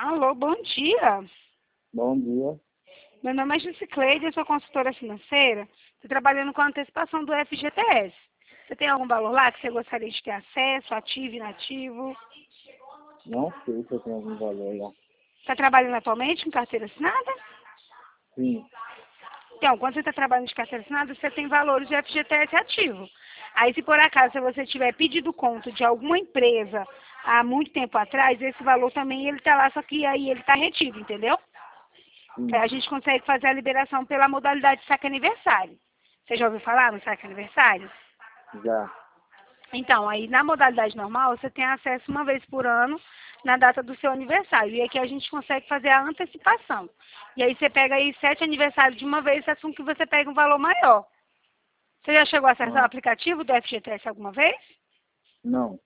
Alô, bom dia. Bom dia. Meu nome é Jusicleide, eu sou consultora financeira. Estou trabalhando com a antecipação do FGTS. Você tem algum valor lá que você gostaria de ter acesso, ativo, inativo? Não sei se eu tenho algum valor lá. Está trabalhando atualmente com carteira assinada? Sim. Então, quando você está trabalhando de carteira assinada, você tem valores de FGTS ativo. Aí, se por acaso se você tiver pedido conta de alguma empresa há muito tempo atrás, esse valor também ele está lá, só que aí ele está retido, entendeu? Sim. A gente consegue fazer a liberação pela modalidade saque aniversário. Você já ouviu falar no saque aniversário? Já. Então, aí na modalidade normal, você tem acesso uma vez por ano na data do seu aniversário. E aqui a gente consegue fazer a antecipação. E aí você pega aí 7 aniversários de uma vez, faz com que você pegue um valor maior. Você já chegou a acessar o Ah, aplicativo do FGTS alguma vez? não.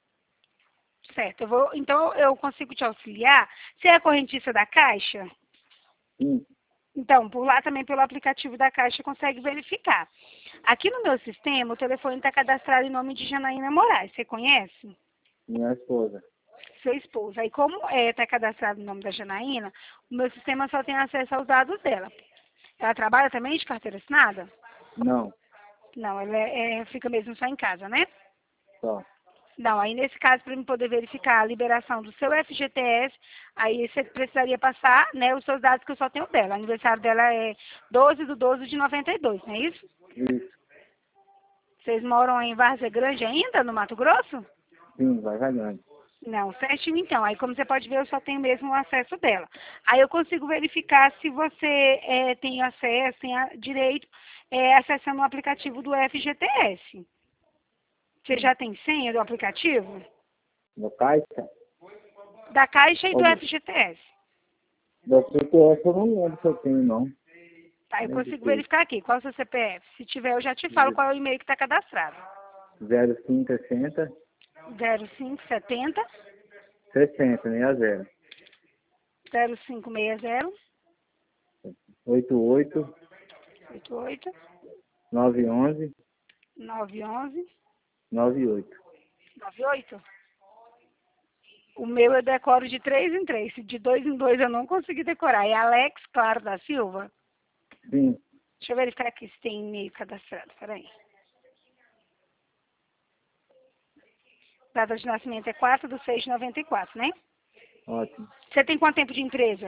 Certo, então eu consigo te auxiliar. Você é correntista da Caixa? Sim. Então, por lá também pelo aplicativo da Caixa consegue verificar. Aqui no meu sistema, o telefone está cadastrado em nome de Janaína Moraes. Você conhece? Minha esposa. Sua esposa. Aí, como está cadastrado no nome da Janaína, o meu sistema só tem acesso aos dados dela. Ela trabalha também de carteira assinada? Não. Não, ela fica mesmo só em casa, né? Só. Não, aí nesse caso, para eu poder verificar a liberação do seu FGTS, aí você precisaria passar, né, os seus dados que eu só tenho dela. O aniversário dela é 12/12/92, não é isso? Isso. Vocês moram em Várzea Grande ainda, no Mato Grosso? Sim, vai ganhando. Não, certinho então. Aí como você pode ver, eu só tenho mesmo o acesso dela. Aí eu consigo verificar se você tem acesso, tem direito, acessando o aplicativo do FGTS. Você já tem senha do aplicativo? No caixa? Da Caixa e Ou do FGTS. do CPF eu não lembro se eu tenho, não. Tá, eu Nem de consigo ter. verificar aqui. Qual é o seu CPF? Se tiver, eu já te falo qual é o e-mail que está cadastrado. 0560 0570 60 60. 0560 88 88 911 911 98. 98. O meu eu decoro de 3 em 3. De 2 em 2 eu não consegui decorar. É Alex Claro da Silva. Sim. Deixa eu verificar aqui se tem e-mail cadastrado. Peraí. Data de nascimento é 4/6/94, né? Ótimo. Você tem quanto tempo de empresa?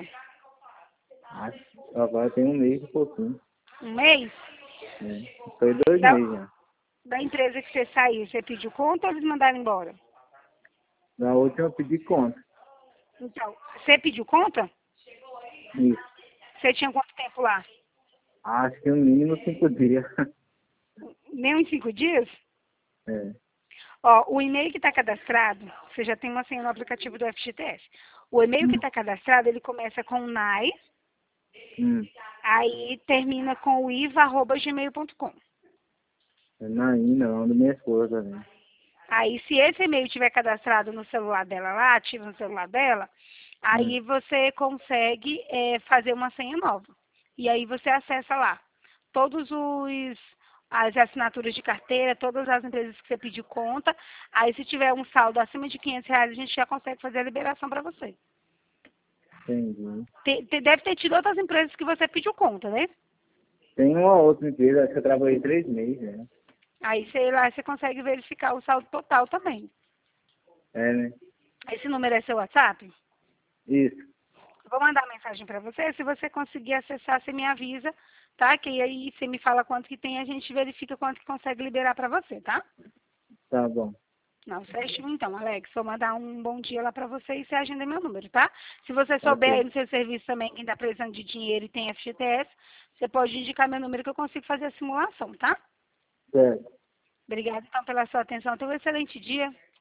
Agora tem um mês e pouquinho. Um mês? Né? Foi 2 meses Da, já. da empresa que você saiu, você pediu conta ou eles mandaram embora? Na última eu pedi conta. Então, você pediu conta? Isso. Você tinha quanto tempo lá? Acho que no mínimo 5 dias. Nem uns 5 dias? É. Ó, o e-mail que está cadastrado, você já tem uma senha no aplicativo do FGTS. O e-mail que Hum. está cadastrado, ele começa com NAI, Hum. aí termina com o iva@gmail.com. É Naína, não, da minha esposa, né? Aí, se esse e-mail tiver cadastrado no celular dela lá, ativo no celular dela, Hum. aí você consegue fazer uma senha nova. E aí você acessa lá todos as assinaturas de carteira, todas as empresas que você pediu conta. Aí, se tiver um saldo acima de R$ 500, a gente já consegue fazer a liberação para você. Entendi. Deve ter tido outras empresas que você pediu conta, né? Tem uma outra empresa, acho que eu trabalhei 3 meses, né? Aí, sei lá, você consegue verificar o saldo total também. É, né? Esse número é seu WhatsApp? Isso. Vou mandar mensagem para você. Se você conseguir acessar, você me avisa, tá? Que aí você me fala quanto que tem, a gente verifica quanto que consegue liberar para você, tá? Tá bom. Não, certinho então, Alex. Vou mandar um bom dia lá para você e você agenda meu número, tá? Se você Tá souber aí ok. no seu serviço também quem está precisando de dinheiro e tem FGTS, você pode indicar meu número que eu consigo fazer a simulação, tá? Certo. Obrigada então pela sua atenção. Tenha um excelente dia.